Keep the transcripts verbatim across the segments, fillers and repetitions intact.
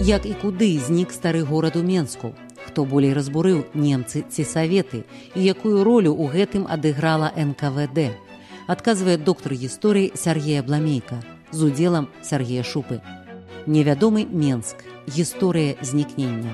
Як і куды знік стары горад у Менску? Хто болей разбурыў, немцы ці саветы? І якую ролю ў гэтым адыграла эн ка вэ дэ? Адказвае доктар гісторыі Сяргей Абламейка з удзелам Сяргея Шупы. Невядомы Менск. Гісторыя знікнення.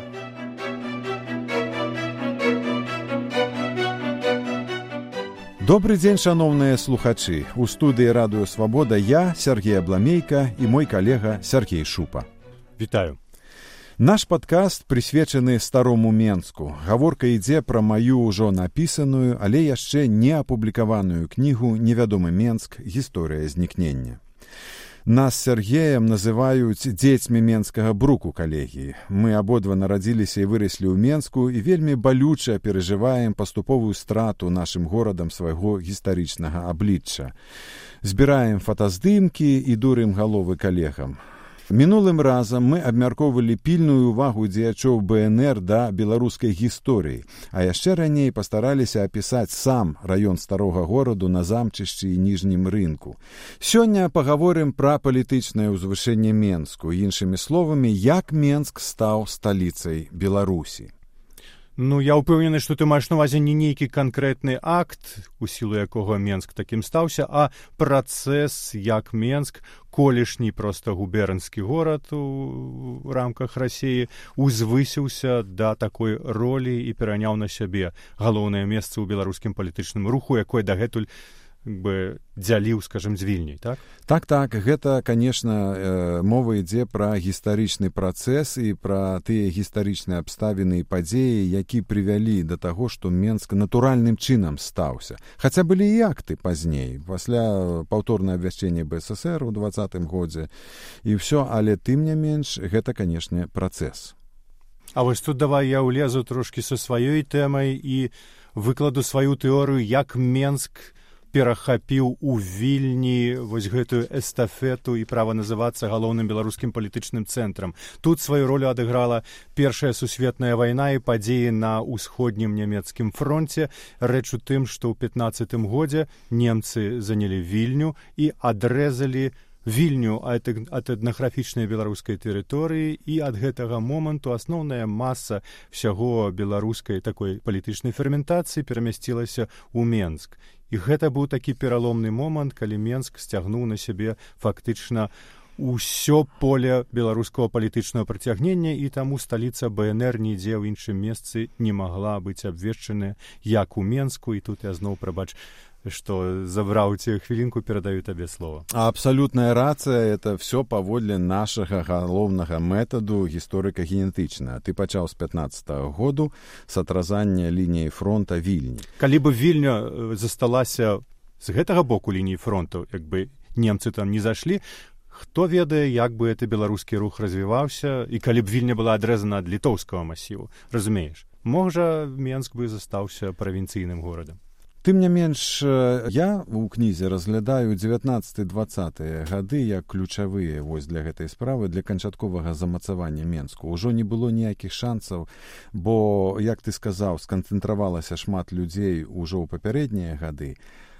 Добры дзень, шаноўныя слухачы. У студыі Радыё Свабода я, Сяргей Абламейка, і мой калега Сяргей Шупа. Вітаю. Наш падкаст прысвечаны старому Менску. Гаворка ідзе пра маю ўжо напісаную, але яшчэ не апублікаваную кнігу «Невядомы Менск. Гісторыя знікнення». Нас з Сяргеем называюць дзецьмі менскага бруку калегіі. Мы абодва нарадзіліся і выраслі ў Менску і вельмі балюча перажываем паступовую страту нашым горадам свайго гістарычнага аблічча. Збіраем фотаздымкі і дурым галовы калегам. Мінулым разам мы абмяркоўвалі пільную ўвагу дзеячоў бэ эн эр да беларускай гісторыі, а яшчэ раней пастараліся апісаць сам раён старога гораду на замчышчы і ніжнім рынку. Сёння пагаворым пра палітычнае ўзвышэнне Менску, іншымі словамі, як Менск стаў сталіцай Беларусі. Ну, я ўпэўнены, што ты маеш на ўвазе не нейкі канкрэтны акт, у сілу якога Менск такім стаўся, а працэс, як Менск, колішні проста губернскі горад у рамках Расіі, узвысіўся да такой ролі і пераняў на сябе галоўнае месца ў беларускім палітычным руху, якое дагэтуль бы дзяліў, скажем, з Вільняй, так? Так-так, гэта, конечно, мова ідзе пра гістарычны працэс і пра тыя гістарычныя абставіны і падзеі, які прывялі да таго, што Менск натуральным чынам стаўся. Хаця былі і акты пазней, пасля паўторнае абвяшчэнне бэ эс эсэр у дваццатым годзе, і ўсё, але тым не менш, гэта, канешне, працэс. А вось тут давай я ўлезу трошкі са сваёй тэмай і выкладу сваю тэорыю, як Менск перахапіў у Вільні вось гэтую эстафету і права называцца галоўным беларускім палітычным цэнтрам. Тут сваю ролю адыграла Першая сусветная вайна і падзеі на ўсходнім нямецкім фронце. Рэч у тым, што ў пятнаццатым годзе немцы занялі Вільню і адрэзалі Вільню ад этнаграфічнай беларускай тэрыторыі, і ад гэтага моманту асноўная маса ўсяго беларускай такой палітычнай ферментацыі перамясцілася ў Менск. І гэта быў такі пераломны момант, калі Менск сцягнуў на сябе фактычна ўсё поле беларускага палітычнага прыцягнення, і таму сталіца бэ эн эр нідзе ў іншым месцы не магла быць абвешчаная, як у Менску. І тут я зноў, прабач, што забраў ці хвілінку, перадаю табе слова. Абсалютная рацыя, это все паводле нашага галоўнага метаду гісторыка-генетычна. Ты пачаў з пятнаццатага году з адразання лініі фронта Вільні. Калі бы Вільня засталася з гэтага боку лініі фронту, як бы немцы там не зашлі, хто ведае, як бы гэты беларускі рух развіваўся, і калі б Вільня была адрэзана ад літоўскага масіву, разумееш? Можа, Менск бы застаўся правінцыйным горадам. Тым не менш, я ў кнізе разглядаю дзевятнаццаты-дваццатыя гады як ключавыя вось для гэтай справы, для канчатковага замацавання Менску. Ужо не было ніякіх шансаў, бо, як ты сказаў, сканцэнтравалася шмат людзей ужо ў папярэднія гады,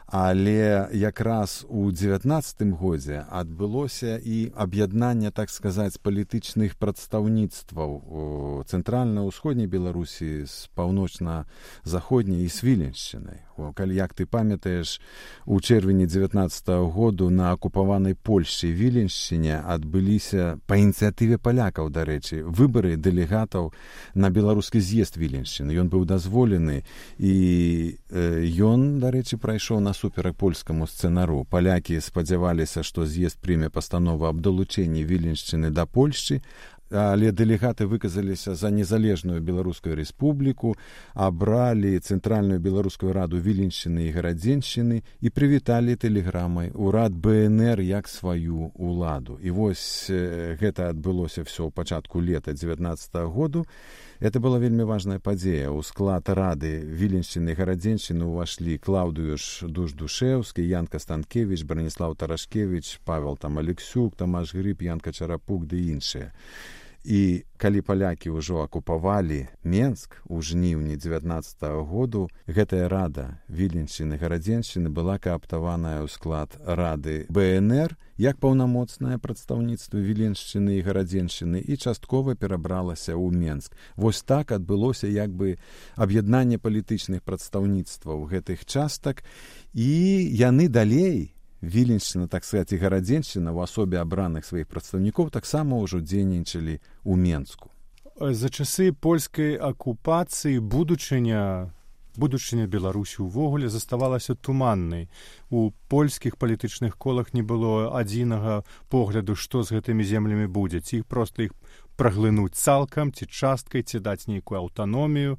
але якраз у дзевятнаццатым годзе адбылося і аб'яднанне, так сказаць, палітычных прадстаўніцтваў цэнтральна-ўсходняй Беларусі з паўночна-заходняй і з Віленшчынай. Калі, як ты памятаеш, у чэрвені дзевятнаццатага году на акупаванай Польшчы Віленшчыне адбыліся па ініцыятыве палякаў, дарэчы, выбары дэлегатаў на беларускі з'езд Віленшчыны. Ён быў дазволены, і э, ён, дарэчы, прайшоў насуперак польскаму сцэнару. Палякі спадзяваліся, што з'езд прыме пастанову аб далучэнні Віленшчыны да Польшчы, але дэлегаты выказаліся за незалежную Беларускую рэспубліку, абралі Цэнтральную беларускую раду Віленшчыны і Гарадзеншчыны і прывіталі тэлеграмай урад бэ эн эр як сваю ўладу. І вось гэта адбылося ўсё ў пачатку лета дзевятнаццатага году. Это была вельмі важная падзея. У склад рады Віленшчыны і Гарадзеншчыны ўвашлі Клаўдыюш Душ-Душэўскі, Ян Кастанкевіч, Браніслаў Тарашкевіч, Павел там Алексюк, Тамаш Грыб, Ян Качарапук ды іншыя. І калі палякі ўжо акупавалі Менск у жніўні дзевятнаццатага году, гэтая рада Віленшчыны, Гарадзеншчыны была кааптаваная ў склад рады бэ эн эр як паўнамоцнае прадстаўніцтва Віленшчыны і Гарадзеншчыны і часткова перабралася ў Менск. Вось так адбылося як бы аб'яднанне палітычных прадстаўніцтваў гэтых частак, і яны далей, Віленшчына, так сказаць, і Гарадзеншчына ў асобе абраных сваіх прадстаўнікоў таксама ўжо дзейнічалі ў Менску. За часы польскай акупацыі будучыня будучыня Беларусі ўвогуле заставалася туманнай. У польскіх палітычных колах не было адзінага погляду, што з гэтымі землямі будзе. Ці іх проста іх праглынуць цалкам, ці часткай, ці даць нейкую аўтаномію.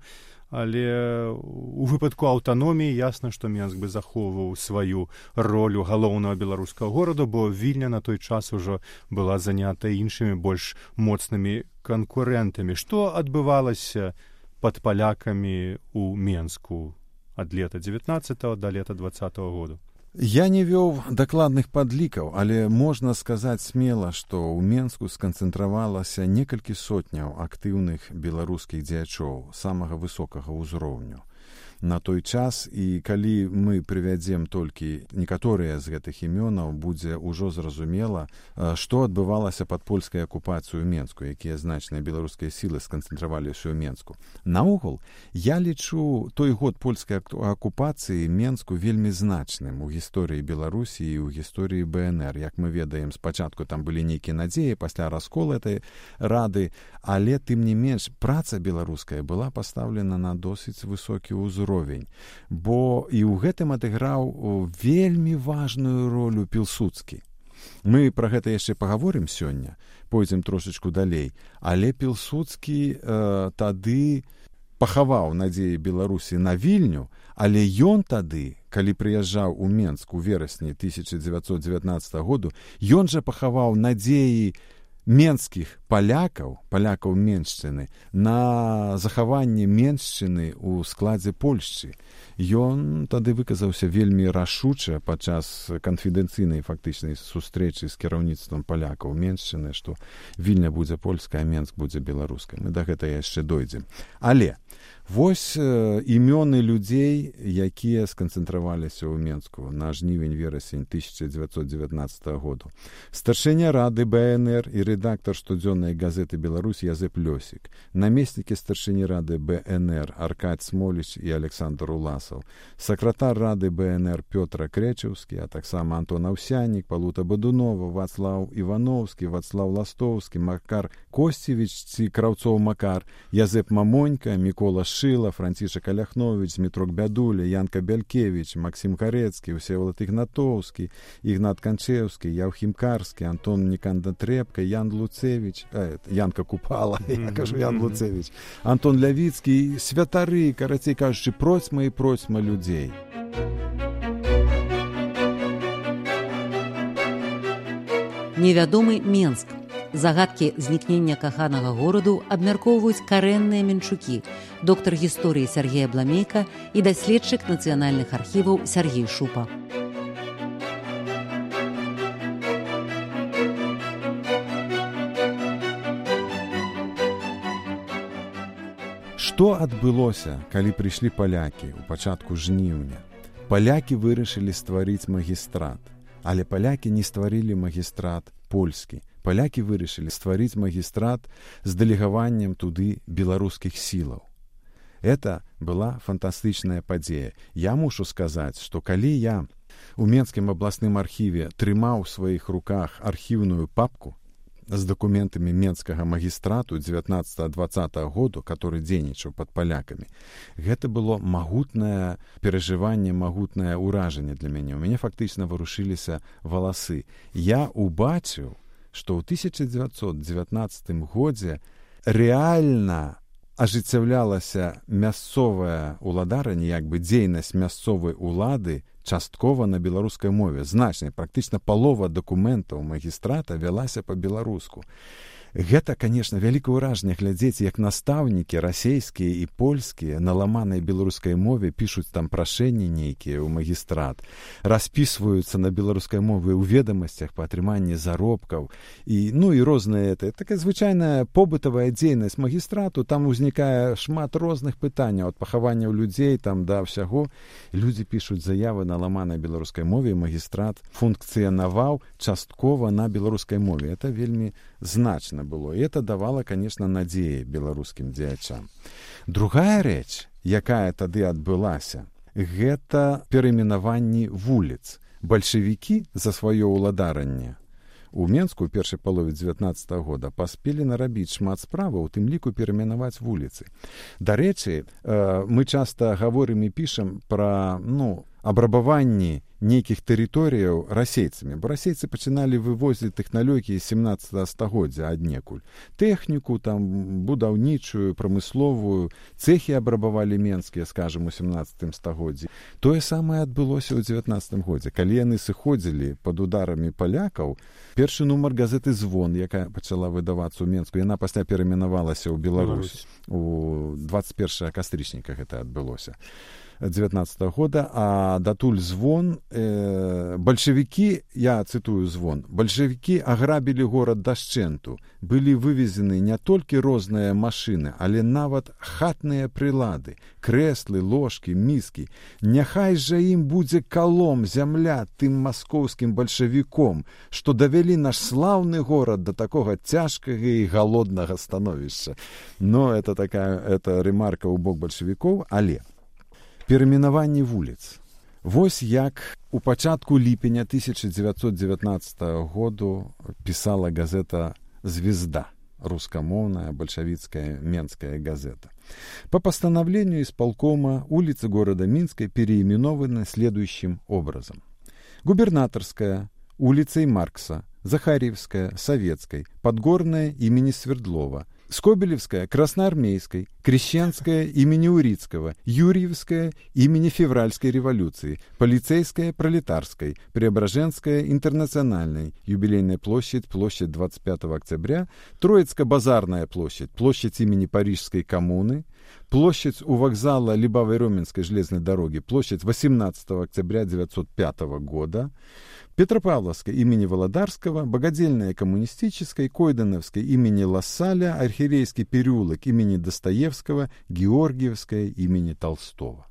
Але у выпадку аўтаноміі ясна, што Менск бы захоўваў сваю ролю галоўнага беларускага гораду, бо Вільня на той час ужо была занята іншымі больш моцнымі канкурэнтамі. Што адбывалася пад палякамі ў Менску ад лета дзевятнаццатага да лета дваццатага году? Я не вёў дакладных падлікаў, але можна сказаць смела, што ў Менску сканцэнтравалася некалькі сотняў актыўных беларускіх дзеячоў самага высокага ўзроўню. На той час, і калі мы прывядзем толькі некаторыя з гэтых імёнаў, будзе ўжо зразумела, што адбывалася пад польскай акупацыю ў Менску, якія значныя беларускія сілы сканцэнтраваліся ў Менску. Наогул, я лічу той год польскай акупацыі Менску вельмі значным у гісторыі Беларусі і ў гісторыі бэ эн эр. Як мы ведаем, спачатку там былі нейкія надзеі, пасля расколу этой рады, але тым не менш праца беларуская была пастаўлена на досыць высокі ўзровень. Бо і ў гэтым адыграў вельмі важную ролю Пілсудскі. Мы пра гэта яшчэ пагаворым сёння, пойдзем трошачку далей, але Пілсудскі э, тады пахаваў надзеі Беларусі на Вільню, але ён тады, калі прыязджаў у Менск у верасні тысяча дзевяцьсот дзевятнаццатага году, ён жа пахаваў надзеі менскіх палякаў, палякаў Меншчыны, на захаванне Меншчыны ў складзе Польшчы. Ён тады выказаўся вельмі рашуча падчас канфідэнцыйнай фактычнай сустрэчы з кіраўніцтвам палякаў Меншчыны, што Вільня будзе польская, а Менск будзе беларускай. Мы да гэтага яшчэ дойдзем. Але вось э, імёны людзей, якія сканцэнтраваліся ў Менску на жнівень-верасень тысяча дзевяцьсот дзевятнаццатага году. Старшыня рады бэ эн эр і рэдактар штодзённай газеты «Беларусь» Язэп Лёсік, намеснікі старшыні рады бэ эн эр Аркадь Смоліч і Александр Уласаў, сакратар рады бэ эн эр Пётр Крэчаўскі, а таксама Антон Аўсяннік, Палута Бадунова, Вацлаў Івановскі, Вацлаў Ластоўскі, Макар Косцевіч ці Краўцоў Макар, Язэп Мамонька, Мікола Шыла, Францішак Аляхновіч, Змітрок Бядуля, Янка Бялькевіч, Максім Карецкі, Всеволод Ігнатоўскі, Ігнат Канчеўскі, Яўхім Карскі, Антон Ніканда Трепка, Ян Луцевіч, э, Янка Купала, я кажу Ян Луцевіч, Антон Лявіцкі, святары, карацей кажучы, процьма і процьма людзей. Невядомы Менск. Загадкі знікнення каханага гораду абмяркоўваюць карэнныя менчукі, доктар гісторыі Сяргея Бламейка і даследчык нацыянальных архіваў Сяргей Шупа. Што адбылося, калі прыйшлі палякі ў пачатку жніўня? Палякі вырашылі стварыць магістрат, але палякі не стварылі магістрат польскі. Палякі вырашылі стварыць магістрат з дэлегаваннем туды беларускіх сілаў. Это была фантастычная падзея. Я мушу сказаць, што калі я у Менскім абласным архіве трымаў у сваіх руках архіўную папку з дакументамі Менскага магістрату дзевятнаццатага-дваццатага году, который дзейнічаў пад палякамі, гэта было магутнае перажыванне, магутнае ўражанне для мяне. У мяне фактычна варушыліся валасы. Я убачыў, што ў тысяча дзевяцьсот дзевятнаццатым годзе рэальна ажыццяўлялася мясцовая ўладаранне, як бы дзейнасць мясцовай улады часткова на беларускай мове. Значнай, практычна палова дакументаў магістрата вялася па-беларуску. Гэта, конечно, вялікае ўражанне глядзець, як настаўнікі расейскія і польскія на ламанай беларускай мове пішуць там прашэнні нейкія ў магістрат, распісваюцца на беларускай мове ў ведамасцях па атрыманні заробкаў і, ну, і розныя это. Такая звычайная побытавая дзейнасць магістрату, там узнікае шмат розных пытанняў ад пахаванняў людзей там да ўсяго. Людзі пішуць заявы на ламанай беларускай мове, і магістрат функцыянаваў часткова на беларускай мове. Это вельмі значна было. І это давала, конечно, надзеі беларускім дзеячам. Другая рэч, якая тады адбылася, гэта перайменаванні вуліц. Бальшавікі за сваё ўладаранне у Менску ў першай палове дзевятнаццатага года паспелі нарабіць шмат справаў, у тым ліку перайменаваць вуліцы. Дарэчы, мы часта гаворым і пішам пра, ну, абрабаванні нейкіх тэрыторыяў расейцамі, бо расейцы пачыналі вывозіць тэхналогіі семнаццатага стагоддзя аднекуль. Тэхніку, там, будаўнічую, прамысловую, цэхі абрабавалі менскія, скажам, у семнаццатым стагоддзі. Тое самае адбылося ў дзевятнаццатым годзе. Калі яны сыходзілі пад ударамі палякаў, першы нумар газеты «Звон», якая пачала выдавацца ў Менску, яна пасля перайменавалася ў Беларусь. У дваццаць першага кастрычніка гэта адбылося. дзевятнаццатага года, а датуль «Звон», э, бальшавікі, я цытую «Звон», бальшавікі аграбілі горад дашчэнту, былі вывезены не толькі розныя машыны, але нават хатныя прылады, крэслы, ложкі, міскі. Няхай жа ім будзе калом зямля тым маскоўскім бальшавіком, што давялі наш слаўны горад да такога цяжкага і галоднага становішча. Но это такая, это ремарка ў бок бальшавікоў, але перайменаванні вуліц. Вось як у пачатку ліпеня тысяча дзевяцьсот дзевятнаццатага году пісала газета «Звезда», рускамоўная бальшавіцкая менская газета. По постановлению исполкома улицы города Минска переименованы следующим образом. Губернаторская улицей Маркса, Захарьевская Советской, Подгорная имени Свердлова, Скобелевская Красноармейской, Крещенская имени Урицкого, Юрьевская имени Февральской революции, Полицейская Пролетарской, Преображенская Интернациональной, Юбилейная площадь, площадь двадцать пятого октября, Троицко-базарная площадь, площадь имени Парижской коммуны, площадь у вокзала Либавой-Роменской железной дороги, площадь восемнадцатого октября девятьсот пятого года, Петропавловской имени Володарского, Богодельная коммунистической, Койдановской имени Лассаля, Архиерейский переулок имени Достоевского, Георгиевская имени Толстого.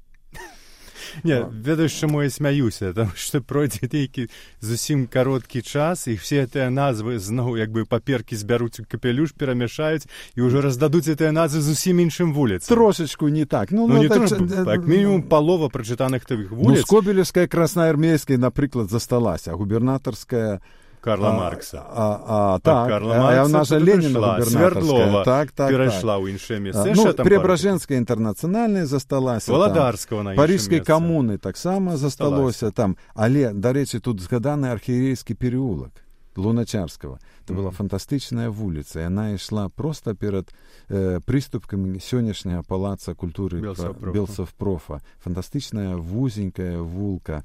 Не, ведаеш, чаму я смяюся, таму што пройдзе нейкі зусім кароткі час, і все гэтыя назвы зноў як бы паперкі збяруць у капелюш, перамяшаюць і ўжо раздадуць гэтыя назвы зусім іншым вуліцам. Трошечку не так. Ну, ну, ну не так, трошку, так, мінімум палова прачытаных тых вуліц. Ну, Скобелевская, Красноармейская, напрыклад, засталася, а губернаторская Карла Маркса. А, а, так, Карла Маркса, а наша Ленина Свердлова так, так, перайшла так. ў іншае месца. Ну, Преображенская интернациональная засталася. Володарского на іншае месца. Парижской коммуны таксама засталося там. Але, дарэчы, тут згаданы Архиерейский переулок Луначарского. Это mm-hmm. была фантастычная вуліца. Яна ішла проста перад э, прыступкамі сённяшняга палаца культуры Белсовпрофа. Фантастычная вузенькая вулка.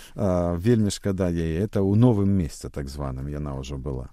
А, вельмі шкада яе, это ў новым месцы так званым яна ўжо была.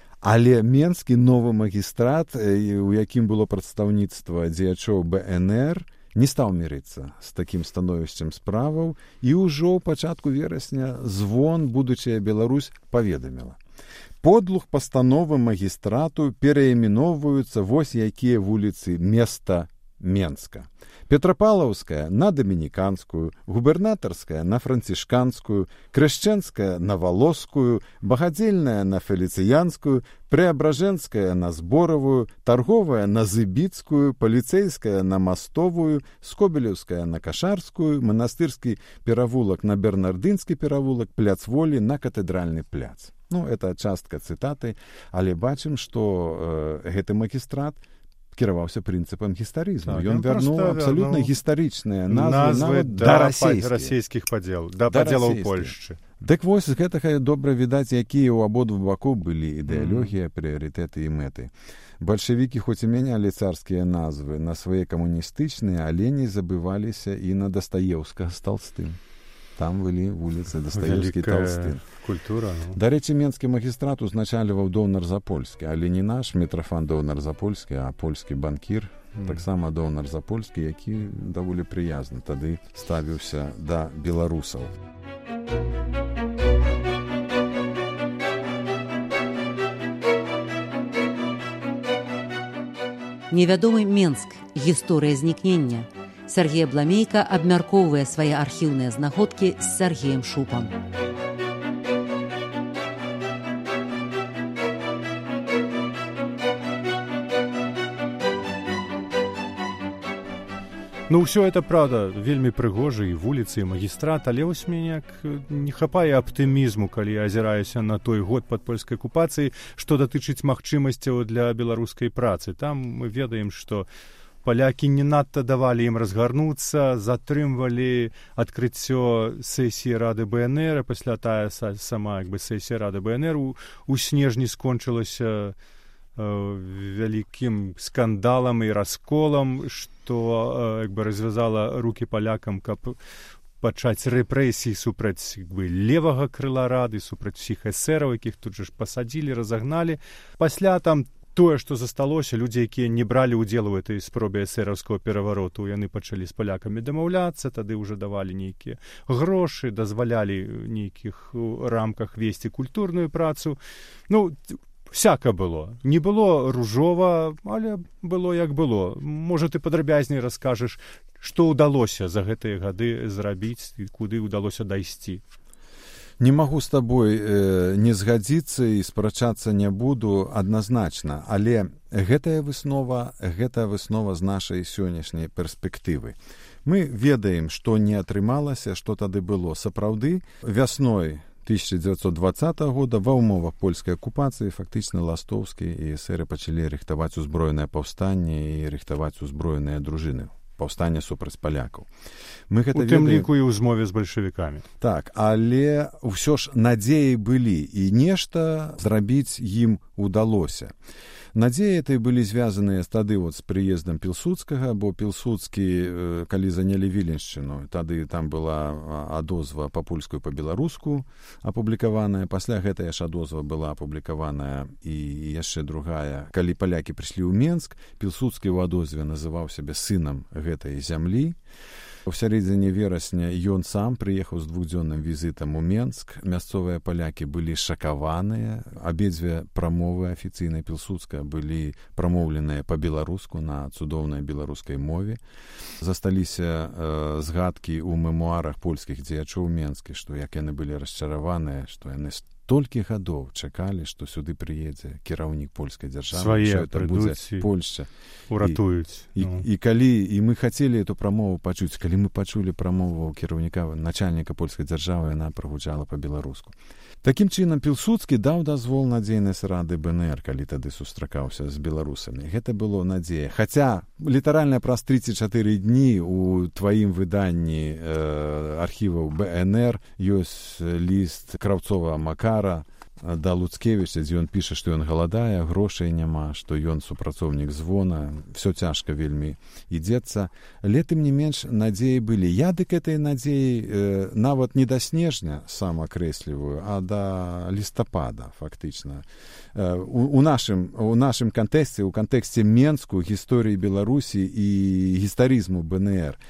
Але менскі новы магістрат, у якім было прадстаўніцтва дзеячоў бэ эн эр, не стаў мірыцца з такім становішчам справаў, і ўжо ў пачатку верасня «Звон», будучая Беларусь, паведаміла. Подлуг пастановы магістрату перайменоўваюцца вось якія вуліцы места Менска. Петропавловская на Доминиканскую, Губернаторская на Францишканскую, Крещенская на Волосскую, Богодельная на Фелициянскую, Преображенская на Сборовую, Торговая на Зыбицкую, Полицейская на Мостовую, Скобелевская на Кашарскую, Монастырский перавулок на Бернардынский перавулок, Пляц Воли на Катэдральный пляц. Ну, это частка цытаты, але бачым, што э, гэты магістрат кіраваўся прынцыпам гістарызму. Так, ён вярнуў абсалютна гістарычныя назвы назвы, да, да расійскіх. расійскіх падзел, да, да падзелаў Польшчы. Дык вось з гэтага добра відаць, якія ў абодвух бакоў былі ідэалогія, mm. прыярытэты і мэты. Бальшавікі хоць і мянялі царскія назвы на свае камуністычныя, але не забываліся і на Дастаеўскага з Талстым. там былі вуліцы Дастаёўскі, Талстын. Культура. Ну. Дарэчы, менскі магістрат узначальваў Донар Запольскі, але не наш Мітрафан Донар Запольскі, а польскі банкір, mm. таксама Донар Запольскі, які даволі прыязна тады ставіўся да беларусаў. Невядомы Менск. Гісторыя знікнення. Сяргей Бламейка абмяркоўвае свае архіўныя знаходкі з Сяргеем Шупам. Ну, ўсё это, правда, вельмі прыгожа, і вуліцы, і магістрат, але вось мяне не хапае аптымізму, калі я азіраюся на той год пад польскай акупацыяй, што датычыць магчымасцяў для беларускай працы. Там мы ведаем, што палякі не надта давалі ім разгарнуцца, затрымвалі адкрыццё сесіі Рады БНР, а пасля тая сама як бы сесія Рады БНР у, у снежні скончылася вялікім скандалам і расколам, што як бы развязала рукі палякам, каб пачаць рэпрэсіі супраць як бы левага крыла рады, супраць усіх эсэраў, якіх тут же ж пасадзілі, разагналі. Пасля там тое, што засталося, людзі, якія не бралі ўдзел у этой спробе эсэраўскага перавароту, яны пачалі з палякамі дамаўляцца, тады ўжо давалі нейкія грошы, дазвалялі нейкіх рамках весці культурную працу. Ну, всяка было. Не было ружова, але было як было. Можа, ты падрабязней раскажаш, што ўдалося за гэтыя гады зрабіць і куды ўдалося дайсці. Не магу з табой э, не згадзіцца і спрачацца не буду адназначна, але гэтая выснова, гэтая выснова з нашай сённяшняй перспектывы. Мы ведаем, што не атрымалася, што тады было. Сапраўды, вясной тысяча дзевяцьсот двадцатага года ва ўмовах польскай акупацыі фактычна ластовскі і эсэры пачалі рыхтаваць узброенае паўстанне і рыхтаваць узброеныя дружыны. Паўстання супраць палякаў. Мы гэта у тым ведаем... ліку і ў змове з бальшавікамі. Так, але ўсё ж надзеі былі, і нешта зрабіць ім удалося. Надзеі этой былі звязаныя тады вот з прыездам Пілсудскага, бо Пілсудскі, калі занялі Віленшчыну, тады там была адозва па-польску і па-беларуску апублікаваная, пасля гэтая ж адозва была апублікаваная і яшчэ другая. Калі палякі прыйшлі ў Менск, Пілсудскі ў адозве называў сябе сынам гэтай зямлі. У сярэдзіне верасня ён сам прыехаў з двухдзённым візітам у Менск. Мясцовыя палякі былі шакаваныя. Абедзве прамовы афіцыйнай Пілсудскага былі прамоўленыя па-беларуску на цудоўнай беларускай мове. Засталіся э, згадкі ў мемуарах польскіх дзеячоў Менскі, што як яны былі расчараваныя, што яны столькі гадоў чакалі, што сюды прыедзе кіраўнік польскай дзяржавы, свае прыйдуць Польшча, уратуюць. І, ну. і, і калі і мы хацелі эту прамову пачуць, калі мы пачулі прамову кіраўніка начальніка польскай дзяржавы, яна прагучала па-беларуску. Такім чынам Пілсудскі даў дазвол на дзейнасць Рады БНР, калі тады сустракаўся з беларусамі. Гэта было надзея. Хаця літаральна праз тридцать чатыры дні у тваім выданні э, архіваў БНР ёсць ліст Краўцова Макара да Луцкевіча, дзе ён піша, што ён галадае, грошай няма, што ён супрацоўнік звона, всё цяжка вельмі ідзецца. Але тым не менш надзеі былі. Я дык этой надзеі э, нават не да снежня сам акрэсліваю, а да лістапада фактычна. Э, у, у нашым у нашым кантэксце, у кантэксце Менску, гісторыі Беларусі і гістарызму БНР.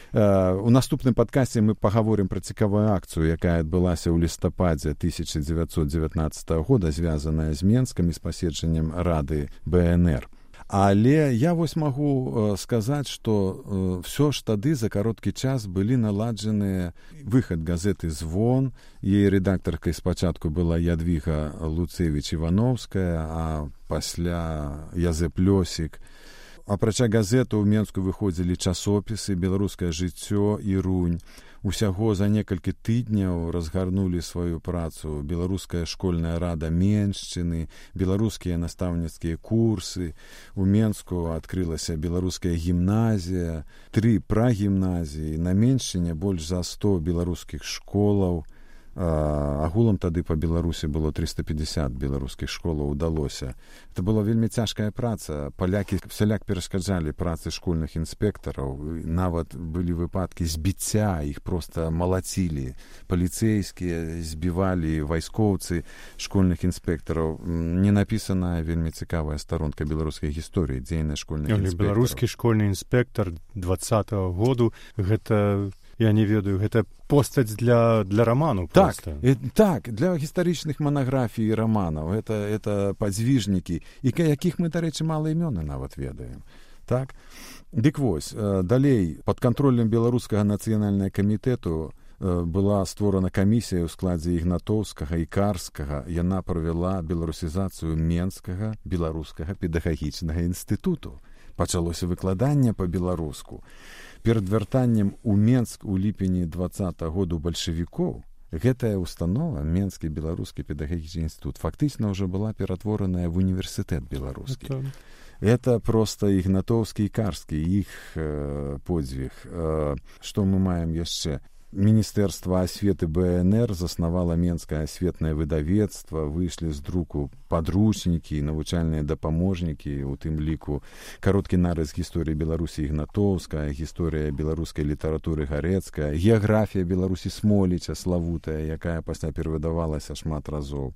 У наступным падкасці мы пагаворым пра цікавую акцыю, якая адбылася ў лістападзе тысяча дзевяцьсот дзевятнаццатага года, звязаная з Менскам і з паседжаннем Рады БНР. Але я вось магу сказаць, што ўсё ж тады за кароткі час былі наладжаныя выхад газеты «Звон». Яе рэдактаркай спачатку была Ядвіга Луцевіч-Івановская, а пасля Язэп Лёсік. Апрача газету ў Менску выходзілі часопісы «Беларускае жыццё» і «Рунь». Усяго за некалькі тыдняў разгарнулі сваю працу Беларуская школьная рада Меншчыны, беларускія настаўніцкія курсы. У Менску адкрылася беларуская гімназія, тры прагімназіі, на Меншчыне больш за сто беларускіх школаў. Агулам тады па Беларусі было трыста пятьдесят беларускіх школаў удалося. Это была вельмі цяжкая праца. Палякі всяляк перашкаджалі працы школьных інспектараў. Нават былі выпадкі збіцця, іх проста малацілі. Паліцэйскія збівалі, вайскоўцы школьных інспектараў. Не напісаная вельмі цікавая старонка беларускай гісторыі, дзейнасць школьных інспектараў. Беларускі школьны інспектар двадцатого году, гэта... Я не ведаю, гэта постаць для, для раману. Так, э, так, для гістарычных манаграфій і раманаў. Это, это падзвіжнікі, і якіх мы, дарэчы, мала імёны нават ведаем. Так? Дык вось, э, далей, пад кантролем Беларускага нацыянальнага камітэту э, была створана камісія ў складзе Ігнатоўскага і Карскага. Яна правяла беларусізацыю Менскага беларускага педагагічнага інстытуту. Пачалося выкладанне па-беларуску. Перад вяртаннем у Менск у ліпені двадцатага году бальшавікоў гэтая установа, Менскі беларускі педагагічны інстытут, фактычна ўжо была ператвораная в універсітэт беларускі. Это, Это проста Ігнатоўскі і Карскі, іх э, подзвіг. Э, што мы маем яшчэ? Міністэрства асветы бэ эн эр заснавала Менскае асветнае выдавецтва, выйшлі з друку падручнікі, навучальныя дапаможнікі, у тым ліку кароткі нарыс гісторыі Беларусі Ігнатоўская, гісторыя беларускай літаратуры Гарэцкая, геаграфія Беларусі Смоліча славутая, якая пасля перавыдавалася шмат разоў.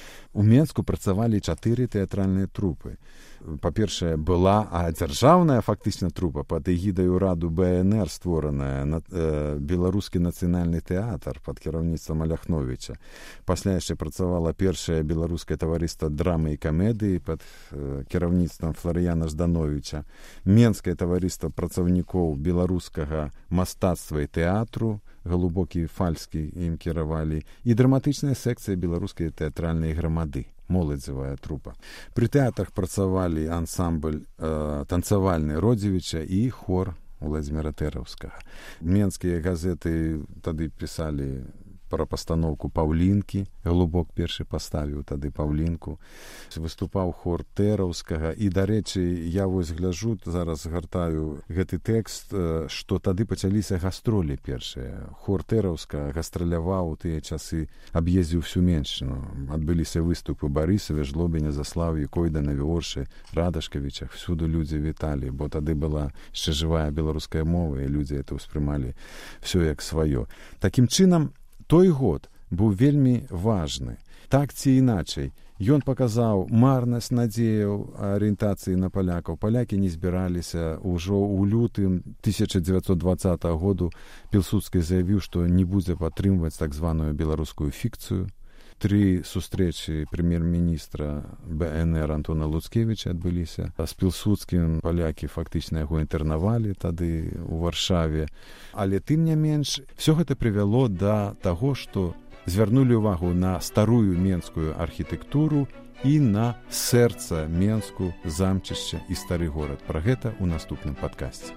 У Менску працавалі чатыры тэатральныя трупы. Па-першае, была а дзяржаўная фактычна трупа пад эгідай ураду бэ эн эр створаная на, э, беларускі нацыянальны тэатр пад кіраўніцтвам Аляхновіча. Пасля яшчэ працавала першае беларускае таварыства драмы і камедыі пад э, кіраўніцтвам Фларыяна Ждановіча, Менскае таварыства працаўнікоў беларускага мастацтва і тэатру, Галубокі і Фальскі ім кіравалі, і драматычная секцыя беларускай тэатральнай грамады, моладзевая трупа. Пры тэатрах працавалі ансамбль э, танцавальны Родзевіча і хор Уладзіміра Тэраўскага. Менскія газеты тады пісалі пра пастаноўку Паўлінкі, Галубок першы паставіў тады Паўлінку, выступаў хор Тэраўскага, і, дарэчы, я вось гляджу, зараз гартаю гэты тэкст, што тады пачаліся гастролі першыя. Хор Тэраўска гастраляваў у тыя часы, аб'ездзіў всю Меншчыну. Адбыліся выступы Барысаве, Жлобіня, Заслаўі, Койданаве, Оршы, Радашкавічах. Всюду людзі віталі, бо тады была яшчэ жывая беларуская мова, і людзі это ўспрымалі всё як сваё. Такім чынам, той год быў вельмі важны. Так ці іначай, ён паказаў марнасць надзеяў арыентацыі на палякаў. Палякі не збіраліся. Ужо ў лютым тысяча дзевяцьсот двадцатага году Пілсудскі заявіў, што не будзе падтрымваць так званую беларускую фікцыю. Тры сустрэчы прэм'ер-міністра бэ эн эр Антона Луцкевіча адбыліся. З Пілсудскім палякі фактычна яго інтэрнавалі тады ў Варшаве. Але тым не менш, все гэта прывяло да таго, што звярнулі ўвагу на старую менскую архітэктуру і на сэрца Менску, замчышча і стары горад. Пра гэта ў наступным падкасці.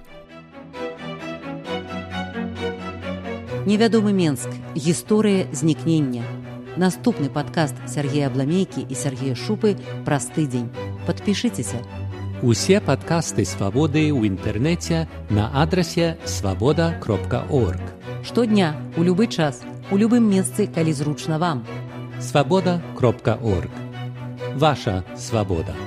Невядомы Менск. Гісторыя знікнення. Наступны падкаст Сяргея Абламейкі і Сяргея Шупы праз тыдзень. Падпішыцеся. Усе падкасты «Свабоды» ў інтэрнэце на адрасе свабода кропка орг. Штодня, у любы час, у любым месцы, калі зручна вам. свабода кропка орг. Ваша свабода.